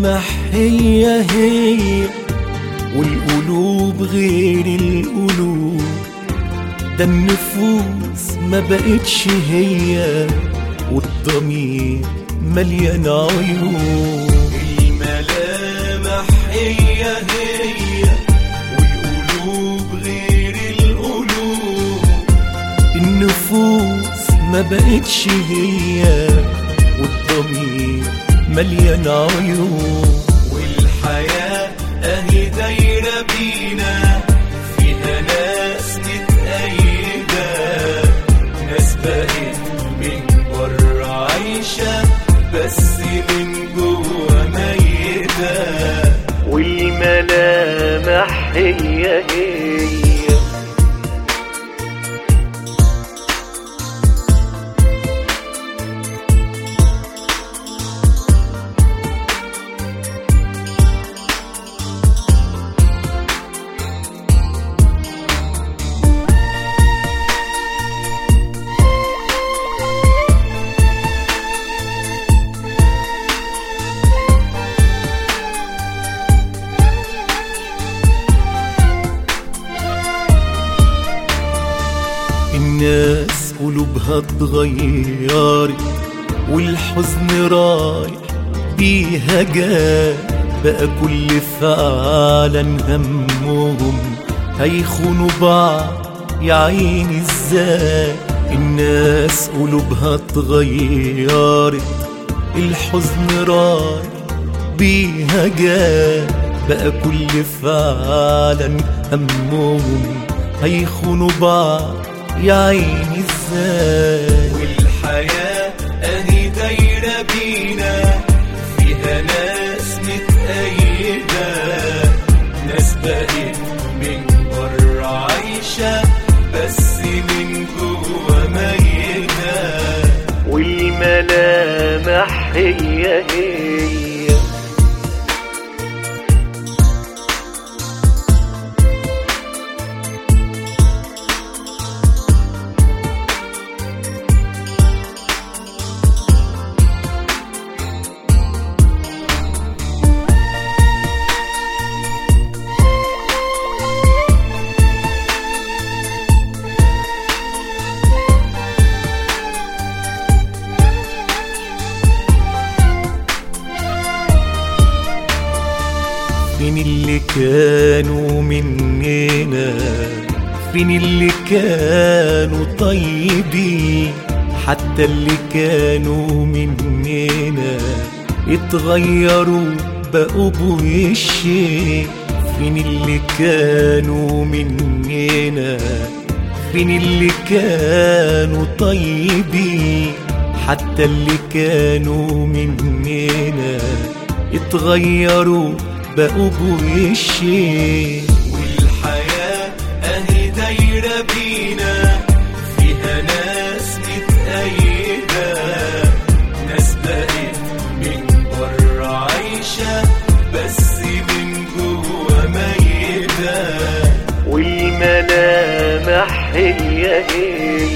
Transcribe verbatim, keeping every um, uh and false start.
الملامح هي هي والقلوب غير القلوب، ده النفوس ما بقتش هي والضمير مليان عيوب. الملامح هي هي والقلوب غير القلوب، النفوس ما بقتش هي والضمير مليان عيوب. والحياة اهي دايرة بينا، فيها ناس متأيدة، ناس بقت من بره عايشة بس من جوه ميتة. والملامح هي هي الناس قلوبها اتغيرت والحزن رايح بيها جاي، بقى كل فعلا همهم هيخونوا بعض يا عيني ازاي. الناس قلوبها اتغيرت الحزن رايح بيها جاي، بقى كل فعلا همهم هيخونوا بعض يا عيني ازاي. والحياة اهي دايرة بينا، فيها ناس متأيدة، ناس بقت من بره عايشة بس من جوه ميتة. والملامح هي هي فين اللي كانوا مننا، فين اللي كانوا طيبين، حتى اللي كانوا مننا اتغيروا بقوا بوشين. فين اللي كانوا مننا، فين اللي كانوا طيبين، حتى اللي كانوا مننا اتغيروا بقوا بوشين. والحياة اهي دايرة بينا، فيها ناس متأيدة، ناس بقت من بره عايشة بس من جوه ميتة. والملامح هي هي